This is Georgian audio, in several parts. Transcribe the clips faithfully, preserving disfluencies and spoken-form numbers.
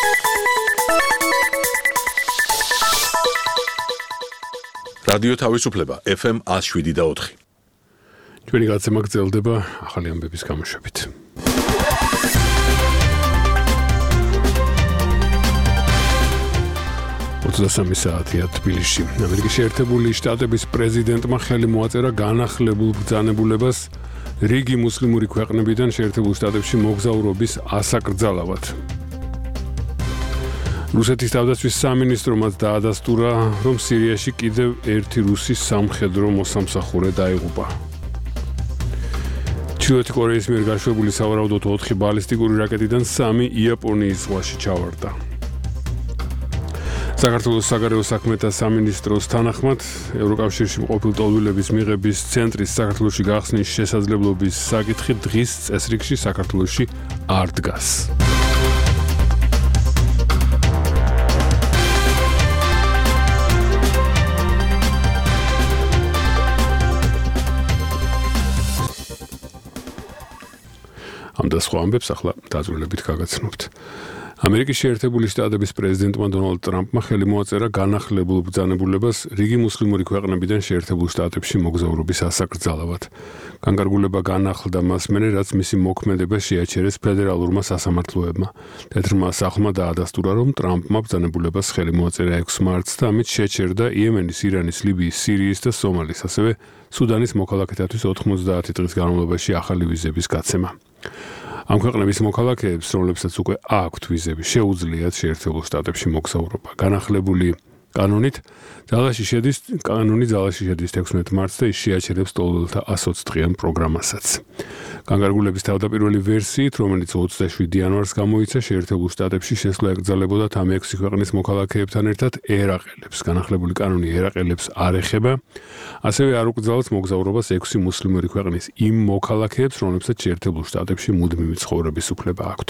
რადიო თავისუფლება F M one oh seven და four. ჩვენი გაცემა გრძელდება ახალი ამბების გამოშვებით. ოცდასამი საათია თბილისში. ამერიკის შეერთებული შტატების პრეზიდენტმა ხელი მოაწერა განახლებულ ბრძანებულებას რიგი მუსლიმური ქვეყნებიდან შეერთებულ შტატებში მოგზაურობის ასაკრძალავად. რუსეთის თავდაცვის სამინისტრომაც დაადასტურა, რომ სირიაში კიდევ ერთი რუსი სამხედრო მოსამსახურე დაიღუპა. ჩრდილოეთი კორეის მიერ გაშვებული სავარაუდოდ ოთხი ბალისტიკური რაკეტიდან სამი იაპონიის ზღვაში ჩავარდა. საქართველოს საგარეო საქმეთა სამინისტროს თანახმად, ევროკავშირში მყოფილ ტოლვილების მიღების ცენტრის საქართველოში გახსნის შესაძლებლობის საკითხი დღის წესრიგში საქართველოში არ დგას. ამ და სხვა ამბებს ახლა დაწვრილებით გაგაცნობთ. ამერიკის შეერთებული შტატების პრეზიდენტმა დონალდ ტრამპმა ხელი მოაწერა განახლებულ ბრძანებულებას რიგი მუსლიმური ქვეყნებიდან შეერთებულ შტატებში მოგზაურობის ასაკრძალავად. განკარგულება განახლდა მას მერე, რაც მისი მოქმედება შეაჩერეს ფედერალურმა სასამართლოებმა. თეთრმა სახლმა დაადასტურა, რომ ტრამპმა ბრძანებულებას ხელი მოაწერა ექვსი მარტს და ამით შეჩერდა იემენის, ირანის, ლიბიის, სირიის და სომალის, ასევე სუდანის მოქალაქეთათვის ოთხმოცდაათი დღის განმავლობაში ახალი ვიზების გაცემა. ამ ქვეყნების მოქალაქეებს, რომლებსაც უკვე აქვთ ვიზები, შეუძლიათ შეერთებულ შტატებში მოგზაურობა. განახლებული კანონით ძალაში შედის კანონი ძალაში შედის ექვთმეტ მარტს და ის შეაჩერებს ტოლველთა ასოცი დღიან პროგრამასაც. განკარგულების თავდაპირველი ვერსიით, რომელიც ოცდაშვიდი იანვარს გამოიცა, შეერთებულ შტატებში შესვლა ეკრძალებოდათ ამ ექვსი ქვეყნის მოქალაქეებთან ერთად ერაყელებს. განახლებული კანონი ერაყელებს არ ეხება, ასევე არ უკრძალავს მოგზაურობას ექვსი მუსლიმური ქვეყნის იმ მოქალაქეებს, რომლებსაც შეერთებულ შტატებში მუდმივი ცხოვრების უფლება აქვთ.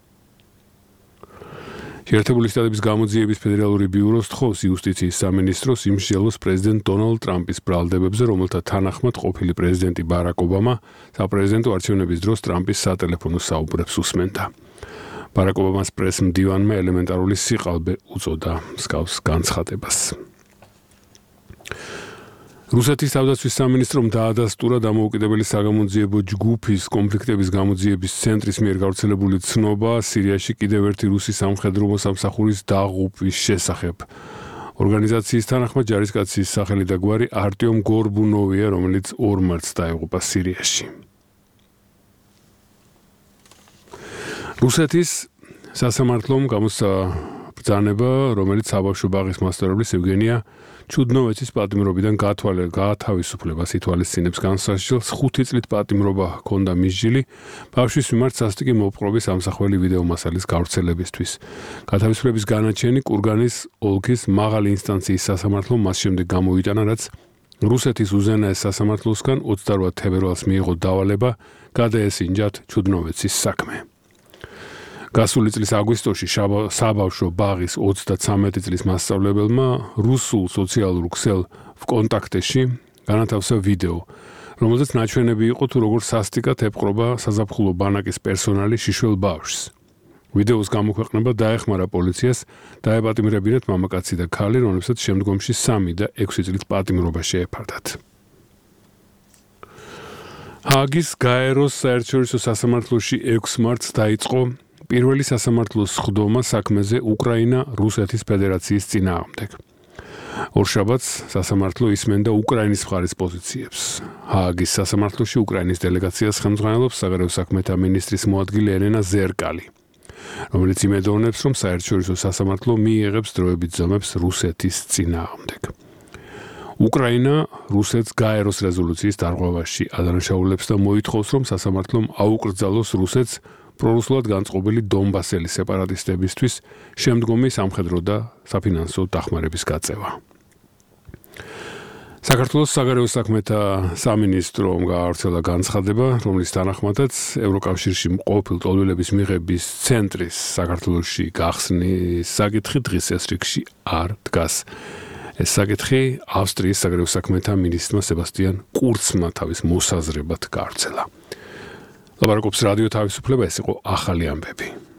შეერთებული შტატების გამოძიების ფედერალური ბიუროს თხოვს იუსტიციის სამინისტროს იმსჯელოს პრეზიდენტ დონალდ ტრამპის ბრალდებებზე, რომელთა თანახმად ყოფილი პრეზიდენტი ბარაკ ობამა საპრეზიდენტო არჩევნების დროს ტრამპის სატელეფონო საუბრებს უსმენდა. ბარაკ ობამას პრეს-მდივანმა ელემენტარული სიყალბე უწოდა მსგავს განცხადებას. რუსეთის თავდაცვის სამინისტრომ დაადასტურა დამოუკიდებელი საგამოძიებო ჯგუფის კონფლიქტების გამოძიების ცენტრის მიერ გავრცელებული ცნობა სირიაში კიდევ ერთი რუსი სამხედრო მოსამსახურის დაღუპვის შესახებ. ორგანიზაციის თანახმად ჯარისკაცის სახელი და გვარი არტიომ გორბუნოვია, რომელიც ორ მარტს დაიღუპა სირიაში. რუსეთის სასამართლომ გამოსცა ბრძანება, რომელიც საბავშვო ბაღის მასწავლeblis ევგენია ჩუდნოვეცის პატიმრობიდან გაათავისუფლებას ითვალისწინებს. განსაზღვრავს ხუთი წლით პატიმრობა ჰქონდა მისჯილი ბავშვის მიმართ სასტიკი მოპყრობის ამსახველი ვიდეო მასალის გავრცელებისთვის. გათავისუფლების განაჩენი კურგანის ოლქის მაღალი ინსტანციის სასამართლომ მას შემდეგ გამოიტანა, რაც რუსეთის უზენაეს სასამართლოსგან ოცდაორ თებერვალს მიიღო დავალება გადაესინჯათ ჩუდნოვეცის საქმე. გასული წლის აგვისტოში საბავშვო ბაღის ოცდათვრამეტი წლის მასწავლებელმა რუსულ სოციალურ ქსელ ვკონტაქტეში განათავსა ვიდეო, რომელზეც ნაჩვენები იყო თუ როგორ სასტიკად ეპყრობა საზაფხულო ბანაკის პერსონალი შიშველ ბავშვს. ვიდეოს გამოქვეყნება დაეხმარა პოლიციას დაეპატიმრებინათ მამაკაცი და ქალი, რომლებსაც შემდგომში სამი და ექვსი წლით პატიმრობა შეეფარდათ. ჰაგის გაეროს საერთაშორისო სასამართლოში ექვსი მარტს დაიწყო პირველი სასამართლოს სხდომა საქმეზე უკრაინა რუსეთის ფედერაციის წინააღმდეგ. ორშაბათს სასამართლო ისმენდა უკრაინის მხარის პოზიციებს. ჰააგის სასამართლოში უკრაინის დელეგაციას ხელმძღვანელობს საგარეო საქმეთა მინისტრის მოადგილე ელენა ზერკალი, რომელიც იმედოვნებს, რომ საერთაშორისო სასამართლო მიიღებს დროებით ზომებს რუსეთის წინააღმდეგ. უკრაინა რუსეთს გაეროს რეზოლუციის დარღვევაში ადანაშაულებს და მოითხოვს, რომ სასამართლომ აუკრძალოს რუსეთს პრორუსულად განწყობილი დონბასელი სეპარატისტებისთვის შემდგომი სამხედრო და საფინანსო დახმარების გაწევა. საქართველოს საგარეო საქმეთა სამინისტრომ გაავრცელა განცხადება, რომლის თანახმადაც ევროკავშირში მყოფილ ტოლვილების მიღების ცენტრის საქართველოში გახსნის საკითხი დღის წესრიგში არ დგას. ეს საკითხი ავსტრიის საგარეო საქმეთა მინისტრმა სებასტიან კურცმა თავის მოსაზრებად გაავრცელა. ლაპარაკობს რადიო თავისუფლება, ეს იყო ახალი ამბები.